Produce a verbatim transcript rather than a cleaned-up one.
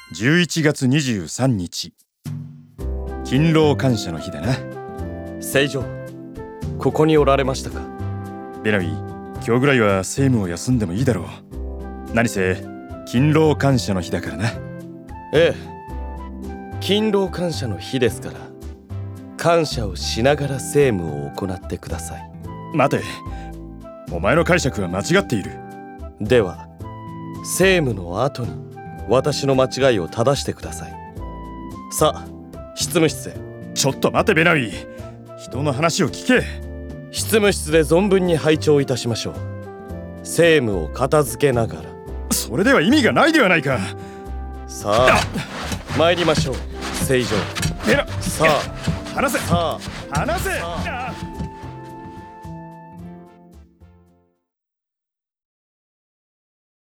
じゅういちがつにじゅうさんにち、勤労感謝の日だな。 聖女、ここにおられましたか。 ベナビー、今日ぐらいは政務を休んでもいいだろう。何せ勤労感謝の日だからな。 ええ、勤労感謝の日ですから、感謝をしながら政務を行ってください。 待て、お前の解釈は間違っている。 では政務の後に私の間違いを正してください。さあ、執務室へ。 ちょっと待てベナビー、人の話を聞け。 執務室で存分に拝聴いたしましょう。政務を片付けながら。 それでは意味がないではないか。 さあ参りましょう、聖女。 ベナ、 さあ離せ、 さあ離せ。 さあ